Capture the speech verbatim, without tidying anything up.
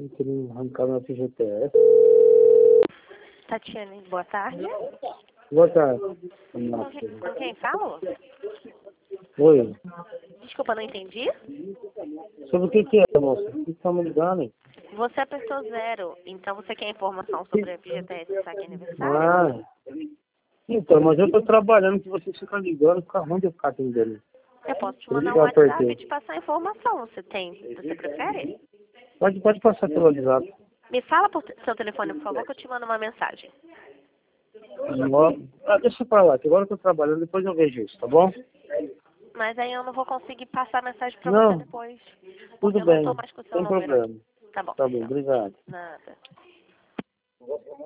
Eu queria arrancar meu F G T S. Tatiane, boa tarde. Boa tarde. Com quem, com quem falo? Oi. Desculpa, não entendi. Sobre o que que é, moça? O que está me ligando? Hein? Você é pessoa zero, então você quer informação sobre a F G T S saque aniversário? Ah. Então, mas eu estou trabalhando, que você fica ligando, fica ruim de eu ficar atendendo. Eu posso te Por isso mandar que um eu WhatsApp apertei. e te passar a informação. Você tem? Você prefere? Pode, pode passar pelo WhatsApp. Me fala por te- seu telefone, por favor, que eu te mando uma mensagem. Ah, deixa pra lá, que agora eu estou trabalhando, depois eu vejo isso, tá bom? Mas aí eu não vou conseguir passar a mensagem pra você Não, depois. Porque tudo eu não bem, tô mais com o seu sem número aqui. problema. Tá bom. Tá bom, obrigado. Nada.